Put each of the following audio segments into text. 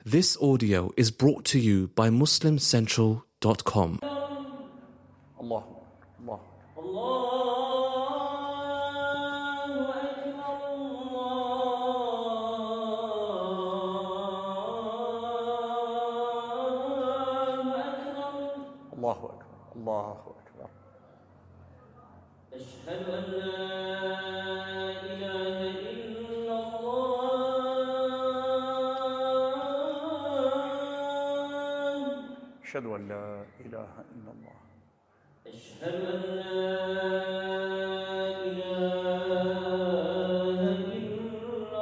This audio is brought to you by MuslimCentral.com. Allah, Allah. Allahu Akbar, Allahu Akbar. أشهد أن لا إله إلا الله. أشهد أن لا إله إلا الله. أشهد أن لا إله إلا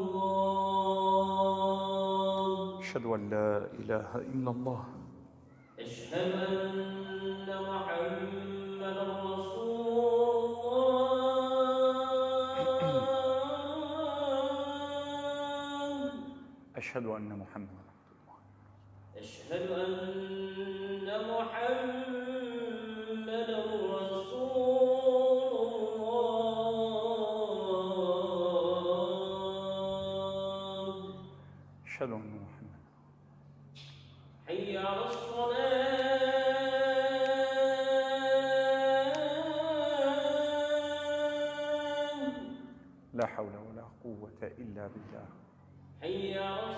الله. أشهد أن لا إله إلا الله. أشهد أن محمدا رسول الله. أشهد أن محمدا عبد الله. أشهد أن محمدا رسول الله. أشهد أن محمدا. حي على الصلاة. لا حول ولا قوة إلا بالله. حي على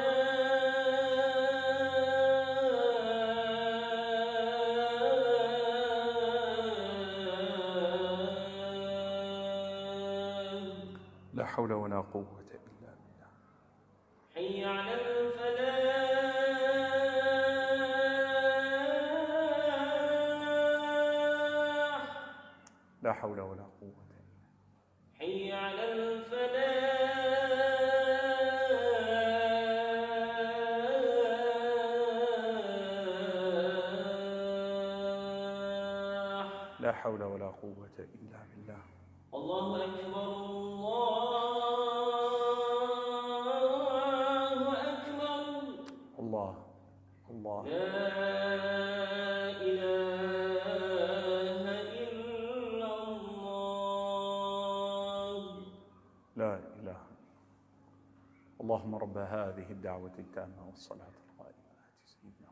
الصلاة. لا حول ولا قوة إلا بالله. حي على الفلاح. لا حول ولا قوة إلا بالله. حي على الفلاح. لا حول ولا قوة إلا بالله. الله أكبر، الله أكبر. الله، الله. لا إله إلا الله. لا إله. اللهم رب هذه الدعوة التامة والصلاة القائمة آت سيدنا.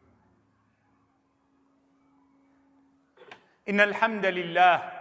إن الحمد لله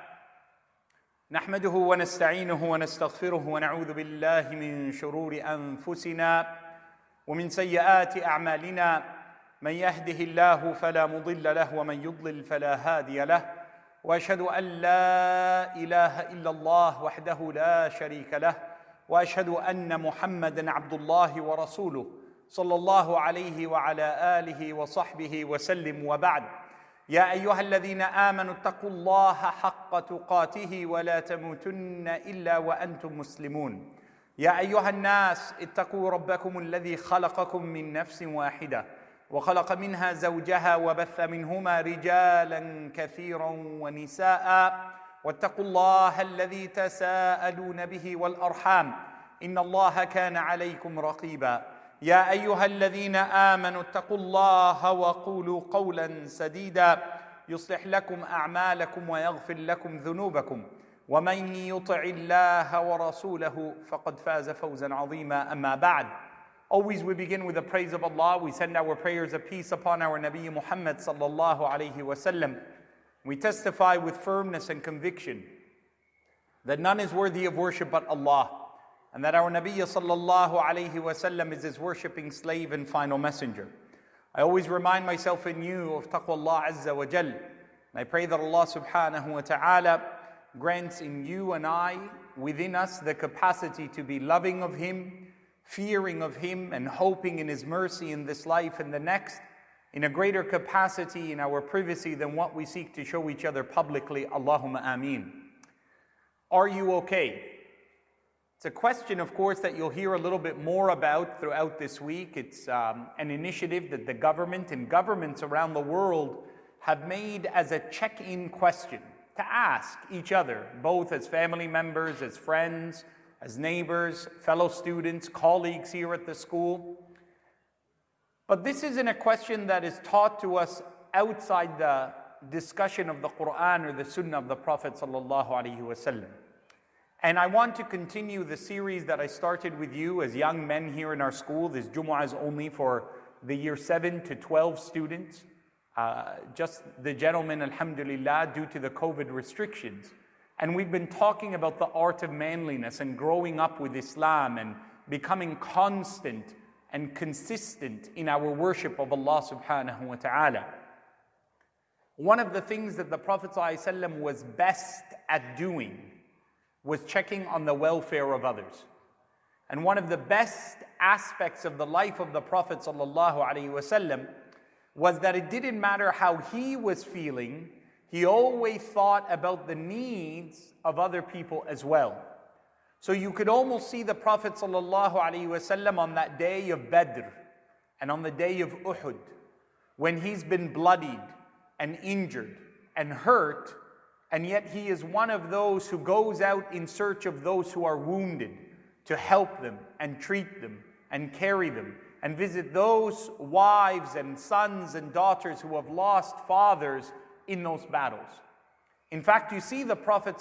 نحمده ونستعينه ونستغفره ونعوذ بالله من شرور أنفسنا ومن سيئات أعمالنا. من يهده الله فلا مضل له ومن يضلل فلا هادي له. وأشهد أن لا إله إلا الله وحده لا شريك له، وأشهد أن محمدًا عبد الله ورسوله صلى الله عليه وعلى آله وصحبه وسلم. وبعد، يا أيها الذين آمنوا اتقوا الله حق تقاته ولا تموتن إلا وأنتم مسلمون. يا أيها الناس اتقوا ربكم الذي خلقكم من نفس واحدة وخلق منها زوجها وبث منهما رجالا كثيرا ونساء، واتقوا الله الذي تساءلون به والأرحام إن الله كان عليكم رقيبا. يا أيها الذين آمنوا اتقوا الله وقولوا قولا سديدا يصلح لكم أعمالكم ويغفر لكم ذنوبكم، ومن يطع الله ورسوله فقد فاز فوزا عظيما. أما بعد. Always we begin with the praise of Allah. We send our prayers of peace upon our Nabi Muhammad sallallahu alayhi wa sallam. We testify with firmness and conviction that none is worthy of worship but Allah, and that our Nabi sallallahu alayhi wa sallam is his worshipping slave and final messenger. I always remind myself and you of taqwa Allah azza wa jal. And I pray that Allah subhanahu wa ta'ala grants in you and I, within us, the capacity to be loving of Him, fearing of Him, and hoping in His mercy in this life and the next, in a greater capacity in our privacy than what we seek to show each other publicly. Allahumma ameen. Are you okay? It's a question, of course, that you'll hear a little bit more about throughout this week. It's an initiative that the government and governments around the world have made as a check-in question to ask each other, both as family members, as friends, as neighbors, fellow students, colleagues here at the school. But this isn't a question that is taught to us outside the discussion of the Quran or the Sunnah of the Prophet sallallahu alaihi wasallam. And I want to continue the series that I started with you as young men here in our school. This Jumu'ah is only for the year 7 to 12 students. Just the gentlemen, alhamdulillah, due to the COVID restrictions. And we've been talking about the art of manliness and growing up with Islam and becoming constant and consistent in our worship of Allah subhanahu wa ta'ala. One of the things that the Prophet ﷺ was best at doing was checking on the welfare of others. And one of the best aspects of the life of the Prophet ﷺ was that it didn't matter how he was feeling, he always thought about the needs of other people as well. So you could almost see the Prophet ﷺ on that day of Badr and on the day of Uhud, when he's been bloodied and injured and hurt, and yet he is one of those who goes out in search of those who are wounded to help them and treat them and carry them and visit those wives and sons and daughters who have lost fathers in those battles. In fact, you see the Prophet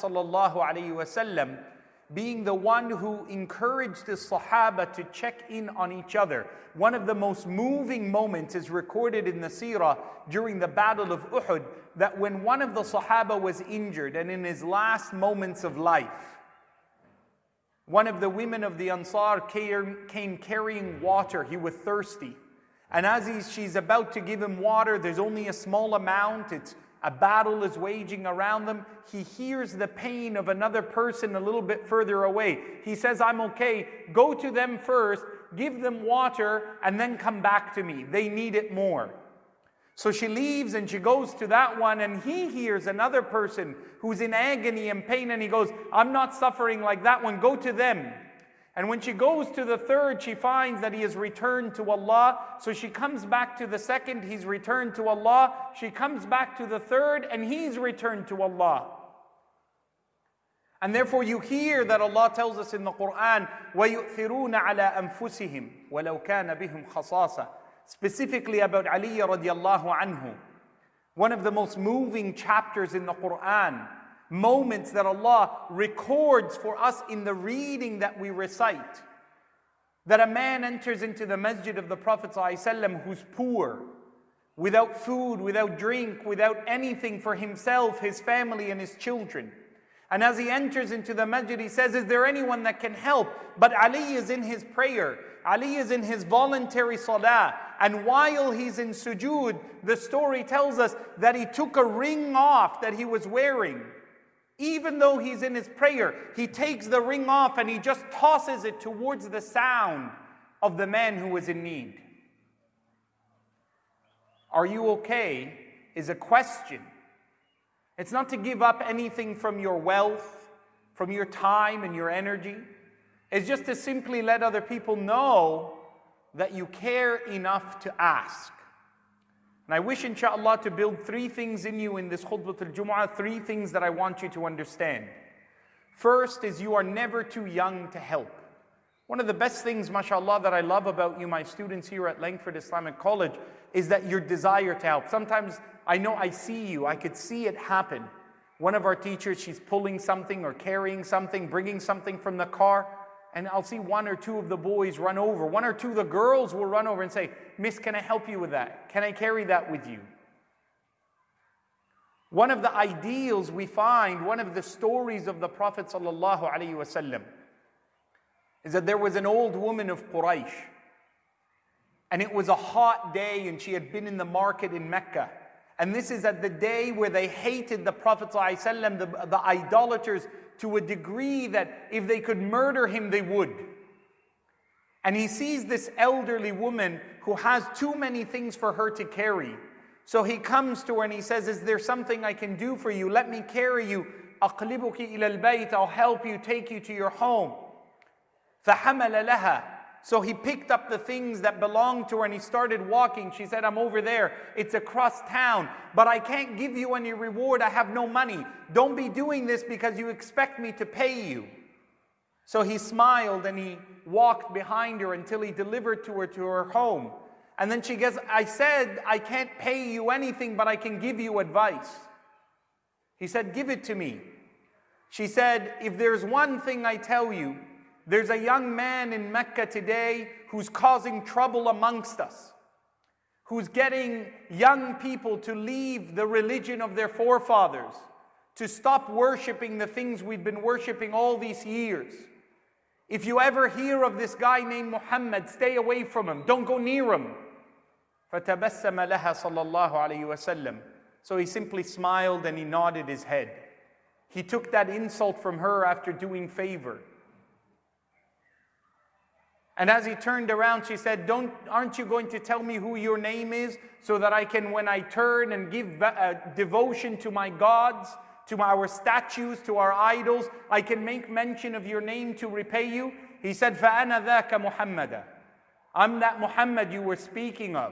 ﷺ being the one who encouraged the Sahaba to check in on each other. One of the most moving moments is recorded in the seerah during the Battle of Uhud, that when one of the Sahaba was injured and in his last moments of life, one of the women of the Ansar came carrying water. He was thirsty. And as she's about to give him water, there's only a small amount. A battle is waging around them. He hears the pain of another person a little bit further away. He says, I'm okay. Go to them first, give them water, and then come back to me. They need it more. So she leaves and she goes to that one, and he hears another person who's in agony and pain, and he goes, I'm not suffering like that one. Go to them. And when she goes to the third, she finds that he has returned to Allah. So she comes back to the second, he's returned to Allah. She comes back to the third, and he's returned to Allah. And therefore you hear that Allah tells us in the Quran, وَيُؤْثِرُونَ عَلَىٰ أَنفُسِهِمْ وَلَوْ كَانَ بِهِمْ خَصَاصَةٌ, specifically about Ali radiallahu anhu. One of the most moving chapters in the Quran. Moments that Allah records for us in the reading that we recite. That a man enters into the masjid of the Prophet ﷺ who's poor, without food, without drink, without anything for himself, his family, and his children. And as he enters into the masjid, he says, is there anyone that can help? But Ali is in his prayer. Ali is in his voluntary salah. And while he's in sujood, the story tells us that he took a ring off that he was wearing. Even though he's in his prayer, he takes the ring off and he just tosses it towards the sound of the man who was in need. Are you okay? Is a question. It's not to give up anything from your wealth, from your time and your energy. It's just to simply let other people know that you care enough to ask. And I wish, inshallah, to build 3 things in you in this Khutbah al-Jumu'ah, 3 things that I want you to understand. First is you are never too young to help. One of the best things, mashallah, that I love about you, my students here at Langford Islamic College, is that your desire to help. Sometimes I know I see you, I could see it happen. One of our teachers, she's pulling something or carrying something, bringing something from the car, and I'll see 1 or 2 of the boys run over. 1 or 2 of the girls will run over and say, Miss, can I help you with that? Can I carry that with you? One of the ideals we find, one of the stories of the Prophet ﷺ, is that there was an old woman of Quraysh. And it was a hot day and she had been in the market in Mecca. And this is at the day where they hated the Prophet ﷺ, the idolaters, to a degree that if they could murder him, they would. And he sees this elderly woman who has too many things for her to carry. So he comes to her and he says, is there something I can do for you? Let me carry you. أَقْلِبُكِ إِلَى الْبَيْتِ, I'll help you, take you to your home. فَحَمَلَ لَهَا. So he picked up the things that belonged to her and he started walking. She said, I'm over there. It's across town. But I can't give you any reward. I have no money. Don't be doing this because you expect me to pay you. So he smiled and he walked behind her until he delivered to her home. And then she goes, I said, I can't pay you anything, but I can give you advice. He said, give it to me. She said, if there's one thing I tell you, there's a young man in Mecca today who's causing trouble amongst us, who's getting young people to leave the religion of their forefathers, to stop worshiping the things we've been worshiping all these years. If you ever hear of this guy named Muhammad, stay away from him. Don't go near him. فَتَبَسَّمَ لَهَا صَلَّى اللَّهُ عَلَيْهِ وَسَلَّمَ. So he simply smiled and he nodded his head. He took that insult from her after doing favor. And as he turned around, she said, aren't you going to tell me who your name is so that I can, when I turn and give devotion to my gods, to our statues, to our idols, I can make mention of your name to repay you? He said, فَأَنَا ذَاكَ مُحَمَّدًا. I'm that Muhammad you were speaking of.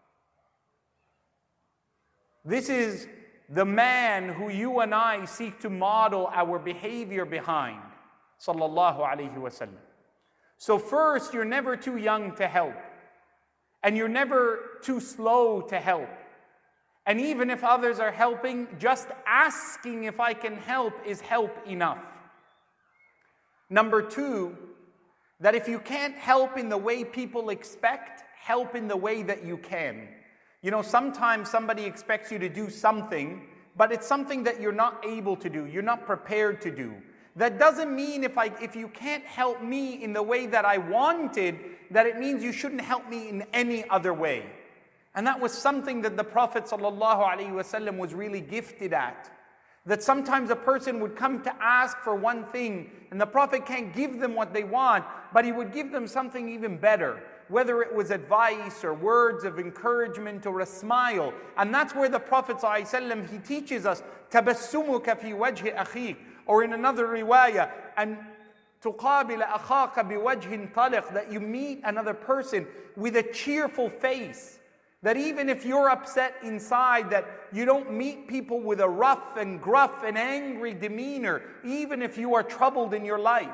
This is the man who you and I seek to model our behavior behind. Sallallahu alayhi wa sallam. So first, you're never too young to help. And you're never too slow to help. And even if others are helping, just asking if I can help is help enough. Number two, that if you can't help in the way people expect, help in the way that you can. You know, sometimes somebody expects you to do something, but it's something that you're not able to do, you're not prepared to do. That doesn't mean if you can't help me in the way that I wanted, that it means you shouldn't help me in any other way. And that was something that the Prophet ﷺ was really gifted at. That sometimes a person would come to ask for one thing, and the Prophet can't give them what they want, but he would give them something even better. Whether it was advice or words of encouragement or a smile. And that's where the Prophet ﷺ, he teaches us, تَبَسُّمُكَ فِي وَجْهِ أَخِيكَ. Or in another riwayah, and تُقَابِلَ أَخَاكَ بِوَجْهٍ طَلِقٍ, that you meet another person with a cheerful face. That even if you're upset inside, that you don't meet people with a rough and gruff and angry demeanor, even if you are troubled in your life.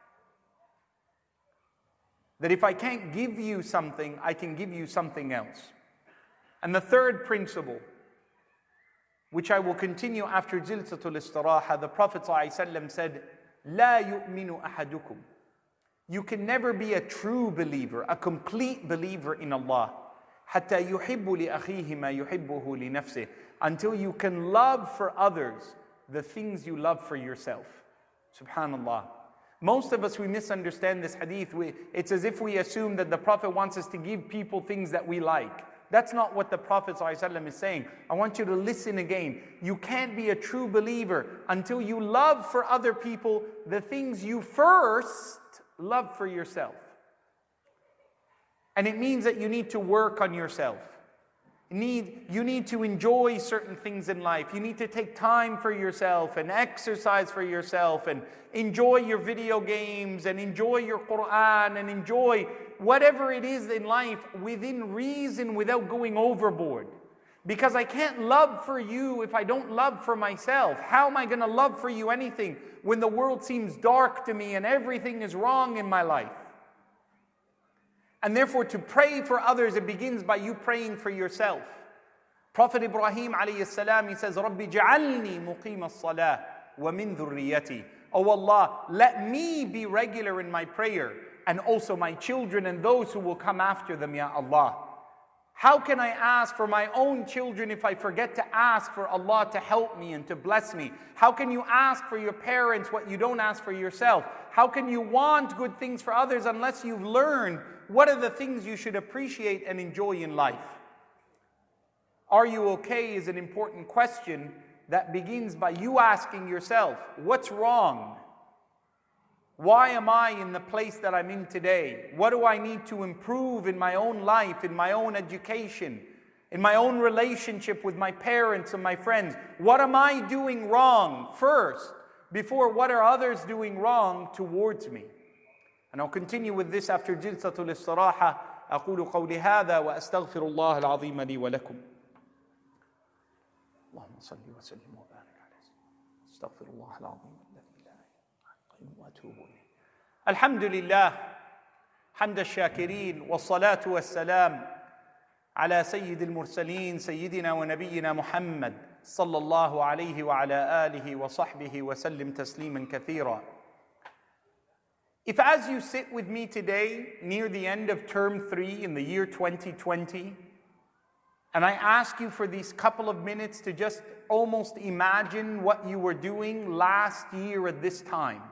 That if I can't give you something, I can give you something else. And the third principle, which I will continue after Jilsatul Istiraha, the Prophet ﷺ said, لا يؤمن أحدكم. You can never be a true believer, a complete believer in Allah, حتى يحب لأخيه ما يحبه لنفسه, until you can love for others the things you love for yourself. Subhanallah. Most of us, we misunderstand this hadith. It's as if we assume that the Prophet wants us to give people things that we like. That's not what the Prophet ﷺ is saying. I want you to listen again. You can't be a true believer until you love for other people the things you first love for yourself. And it means that you need to work on yourself. You need to enjoy certain things in life. You need to take time for yourself and exercise for yourself and enjoy your video games and enjoy your Quran and enjoy whatever it is in life within reason without going overboard. Because I can't love for you if I don't love for myself. How am I going to love for you anything when the world seems dark to me and everything is wrong in my life? And therefore, to pray for others, it begins by you praying for yourself. Prophet Ibrahim alayhi salam, he says, رَبِّ جَعَلْنِي مُقِيمَ الصَّلَاةِ وَمِن ذُرِّيَّتِي. Oh Allah, let me be regular in my prayer, and also my children and those who will come after them, Ya Allah. How can I ask for my own children if I forget to ask for Allah to help me and to bless me? How can you ask for your parents what you don't ask for yourself? How can you want good things for others unless you've learned what are the things you should appreciate and enjoy in life? Are you okay is an important question that begins by you asking yourself, what's wrong? Why am I in the place that I'm in today? What do I need to improve in my own life, in my own education, in my own relationship with my parents and my friends? What am I doing wrong first, before what are others doing wrong towards me? And I'll continue with this after Jilsatul Istiraha. أقول قولي هذا وأستغفر الله العظيم لي ولكم. اللهم صل وسلم وبارك على سيدنا. أستغفر الله العظيم الذي لا إله إلا هو وأتوب إليه. الحمد لله حمد الشاكرين والصلاة والسلام على سيد المرسلين سيدنا ونبينا محمد صلى الله عليه وعلى آله وصحبه وسلم تسليما كثيرا. If as you sit with me today near the end of term 3 in the year 2020, and I ask you for these couple of minutes to just almost imagine what you were doing last year at this time.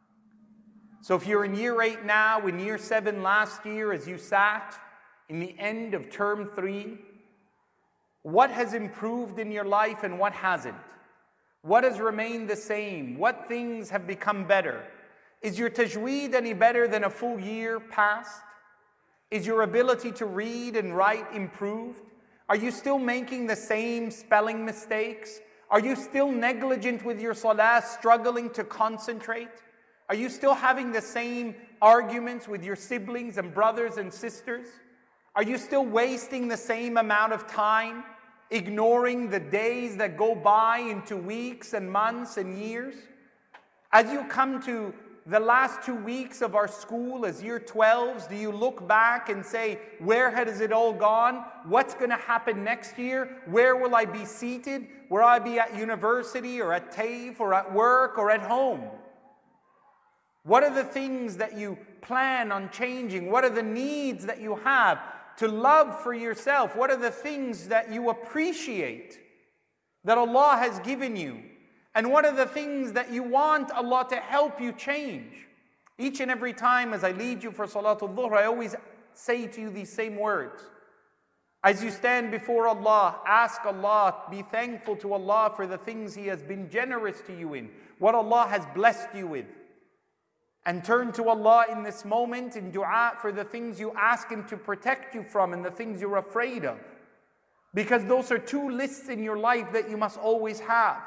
So if you're in year 8 now, in year 7 last year, as you sat in the end of term 3, what has improved in your life and what hasn't? What has remained the same? What things have become better? Is your tajweed any better than a full year past? Is your ability to read and write improved? Are you still making the same spelling mistakes? Are you still negligent with your salah, struggling to concentrate? Are you still having the same arguments with your siblings and brothers and sisters? Are you still wasting the same amount of time, ignoring the days that go by into weeks and months and years? As you come to the last 2 weeks of our school as year 12s, do you look back and say, where has it all gone? What's going to happen next year? Where will I be seated? Will I be at university or at TAFE or at work or at home? What are the things that you plan on changing? What are the needs that you have to love for yourself? What are the things that you appreciate that Allah has given you? And what are the things that you want Allah to help you change? Each and every time as I lead you for Salatul Dhuhr, I always say to you these same words. As you stand before Allah, ask Allah, be thankful to Allah for the things He has been generous to you in, what Allah has blessed you with. And turn to Allah in this moment in dua for the things you ask Him to protect you from and the things you're afraid of. Because those are 2 lists in your life that you must always have.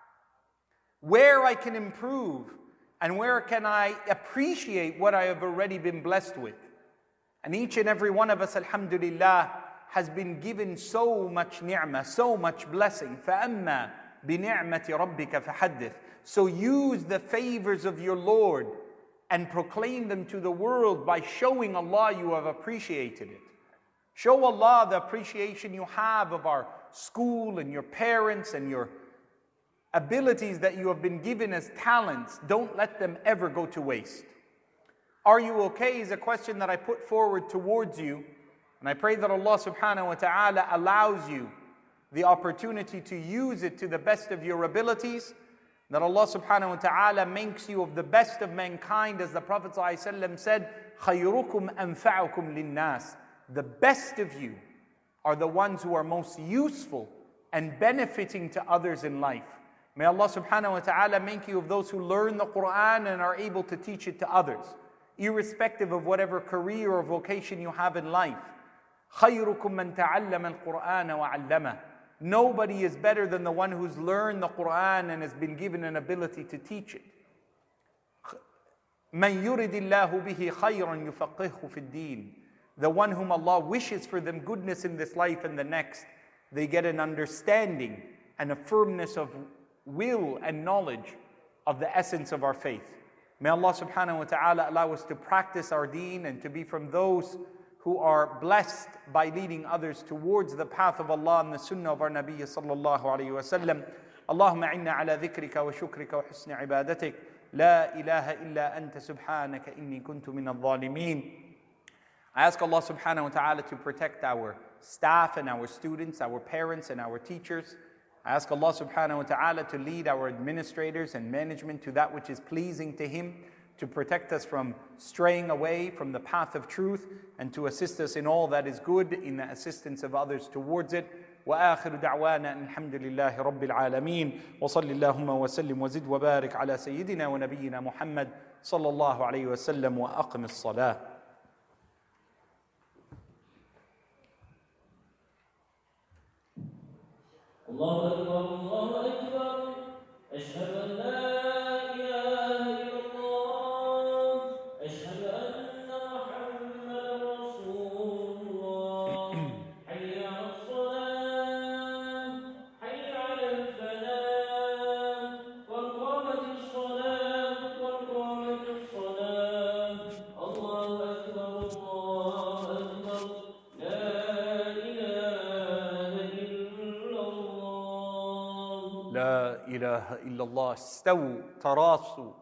Where I can improve and where can I appreciate what I have already been blessed with. And each and every one of us, alhamdulillah, has been given so much ni'mah, so much blessing. فَأَمَّا بِنِعْمَةِ رَبِّكَ فَحَدِّثْ. So use the favors of your Lord and proclaim them to the world by showing Allah you have appreciated it. Show Allah the appreciation you have of our school and your parents and your abilities that you have been given as talents. Don't let them ever go to waste. Are you okay is a question that I put forward towards you. And I pray that Allah subhanahu wa ta'ala allows you the opportunity to use it to the best of your abilities. That Allah subhanahu wa ta'ala makes you of the best of mankind, as the Prophet ﷺ said, خَيْرُكُمْ أَنْفَعُكُمْ لِلنَّاسِ. The best of you are the ones who are most useful and benefiting to others in life. May Allah subhanahu wa ta'ala make you of those who learn the Quran and are able to teach it to others, irrespective of whatever career or vocation you have in life. خَيْرُكُمْ مَنْ تَعَلَّمَ الْقُرْآنَ وَعَلَّمَهُ. Nobody is better than the one who's learned the Quran and has been given an ability to teach it. مَنْ يُرِدِ اللَّهُ بِهِ خَيْرًا يُفَقِّهُ فِي الدِّينِ. The one whom Allah wishes for them goodness in this life and the next, they get an understanding and a firmness of will and knowledge of the essence of our faith. May Allah subhanahu wa ta'ala allow us to practice our deen and to be from those who are blessed by leading others towards the path of Allah and the sunnah of our Nabi sallallahu alayhi wa sallam. Allahumma inna ala dhikrika wa shukrika wa husni ibadatik. La ilaha illa anta subhanaka inni kuntu min al-zalimin. I ask Allah subhanahu wa ta'ala to protect our staff and our students, our parents and our teachers. I ask Allah subhanahu wa ta'ala to lead our administrators and management to that which is pleasing to Him, to protect us from straying away from the path of truth, and to assist us in all that is good, in the assistance of others towards it. وآخر دعوانا الحمد لله رب العالمين وصل اللهم وسلم وزد وبارك على سيدنا ونبينا محمد صلى الله عليه وسلم وأقم الصلاة. الله أكبر الله أكبر أشهد أن لا إله إلا الله أشهد أن محمدا رسول الله حي على الصلاة حي على الفلاح قد قامت الصلاة قد قامت الصلاة الله أكبر لا إله ilaha illallah. Staw, tarasu.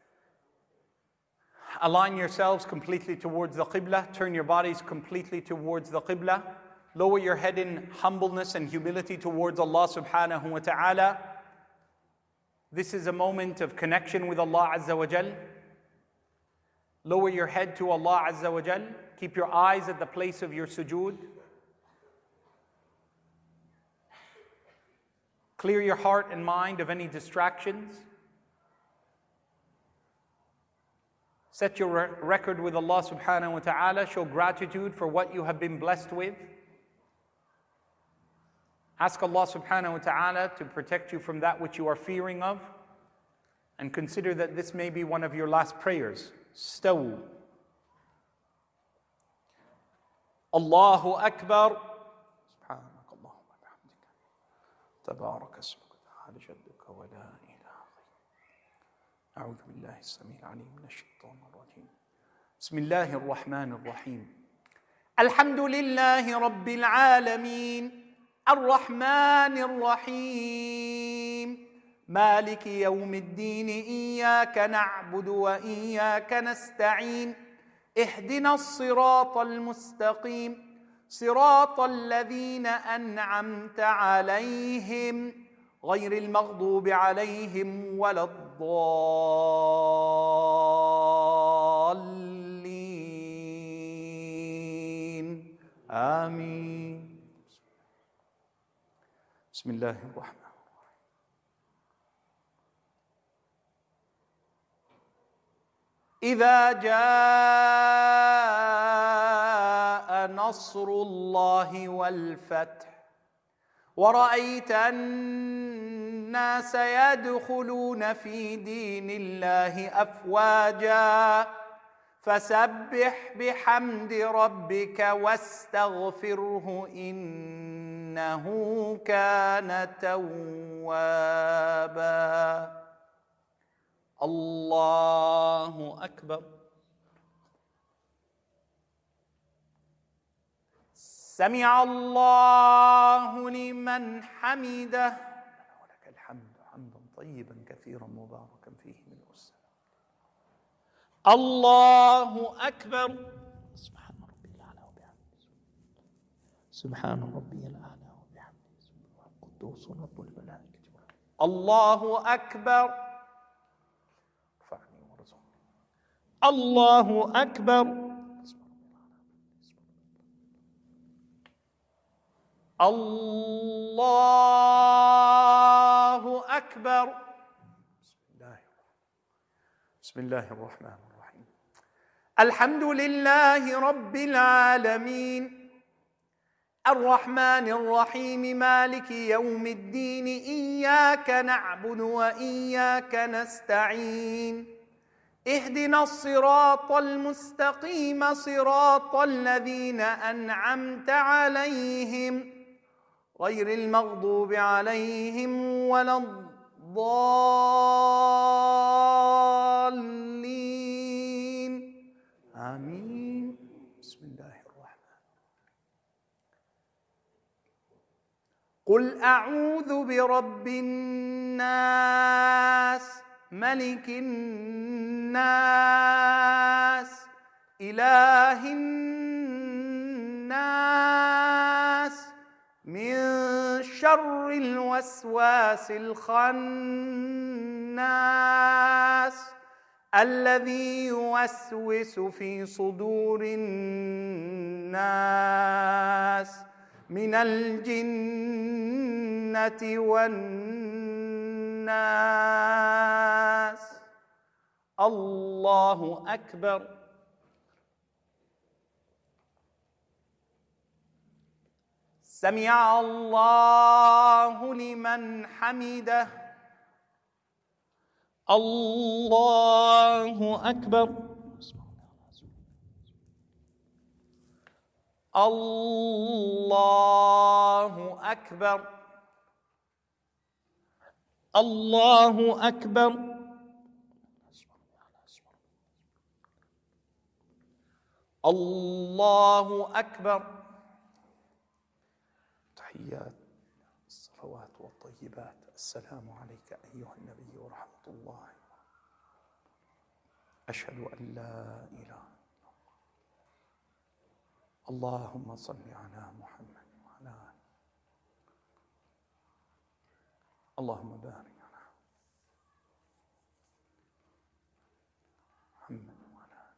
Align yourselves completely towards the Qibla. Turn your bodies completely towards the Qibla. Lower your head in humbleness and humility towards Allah subhanahu wa ta'ala. This is a moment of connection with Allah Azza wa Jal. Lower your head to Allah Azza wa Jal. Keep your eyes at the place of your sujood. Clear your heart and mind of any distractions. Set your record with Allah subhanahu wa ta'ala. Show gratitude for what you have been blessed with. Ask Allah subhanahu wa ta'ala to protect you from that which you are fearing of. And consider that this may be one of your last prayers. Staw. Allahu Akbar. Subhanak Allahumma wa bihamdika. Tabarak ismuka ta'ala jadduka wa la ilaha ghayruka. A'udhu billahi as-sami'il 'alim minash shaitanir rajim. Bismillahir rahmanir rahim. Alhamdulillahi rabbil alamin. الرحمن الرحيم مالك يوم الدين إياك نعبد وإياك نستعين اهدنا الصراط المستقيم صراط الذين أنعمت عليهم غير المغضوب عليهم ولا الضالين آمين. بسم الله الرحمن الرحيم. إذا جاء نصر الله والفتح ورأيت الناس يدخلون في دين الله أفواجا فسبح بحمد ربك واستغفره إنه كان توابا. الله أكبر. سمع الله لمن حمده. ولك الحمد حمدا طيبا كثيرا مباركا فيه من السلام. الله أكبر. سبحان ربي الأعلى وبحمده. سبحان ربي الأعلى وبحمده. قدوس رب الملائكة. الله أكبر. ارفعني وارزقني. الله أكبر. الله أكبر. بسم الله الرحمن الرحيم. الحمد لله رب العالمين الرحمن الرحيم مالك يوم الدين إياك نعبد وإياك نستعين اهدنا الصراط المستقيم صراط الذين أنعمت عليهم غير المغضوب عليهم ولا الضالين آمين. بسم الله الرحمن. قل أعوذ برب الناس ملك الناس إله الناس من شر الوسواس الخناس الذي يوسوس في صدور الناس من الجنة والناس. الله أكبر. سمع الله لمن حمده. الله أكبر. الله أكبر. الله أكبر. الله أكبر. تحيات الصلوات والطيبات. السلام عليك أيها النبي ورحمة الله. أشهد أن لا إله إلا الله. اللهم صل على محمد وعلى آله. اللهم بارك على محمد وعلى آله.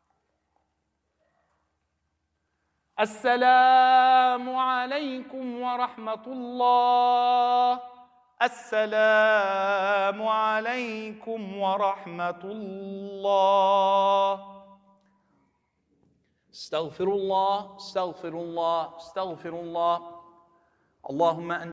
السلام عليكم ورحمة الله. السلام عليكم ورحمة الله. استغفر الله استغفر الله استغفر الله. اللهم أنت